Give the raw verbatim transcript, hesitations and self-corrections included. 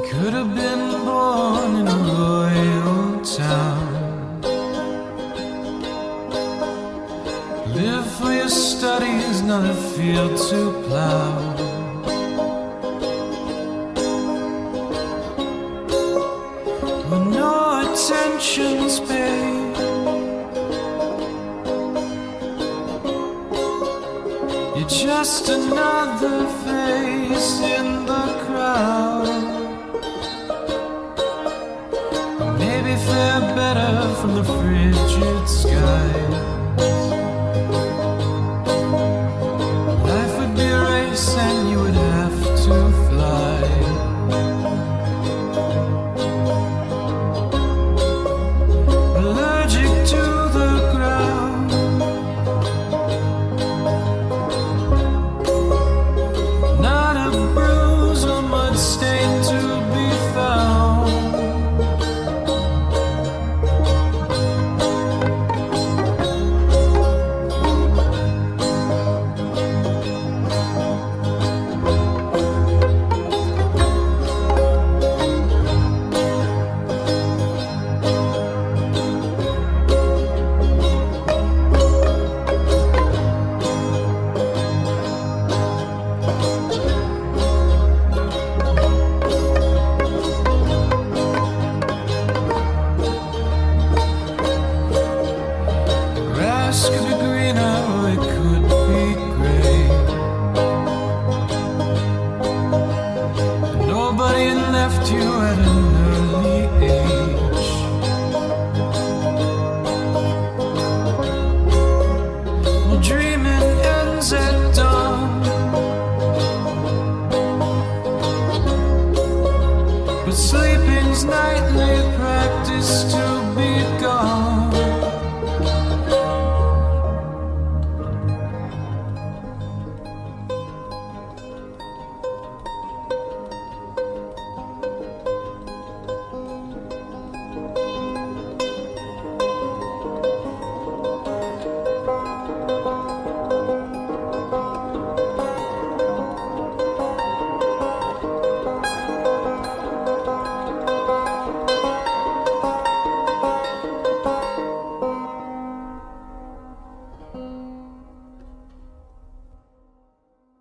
Could have been born in a royal town. Live for your studies, not a field to plow. With no attention's paid, you're just another face in the crowd. Maybe fare better from the frigid skies. Life would be a race and you would have to fly. Allergic to the ground, not a bruise or mud stain to be found. Grass could be greener or it could be gray. Nobody left you at an early age. Well, dreaming ends at dawn, but sleeping's nightly practice to be gone.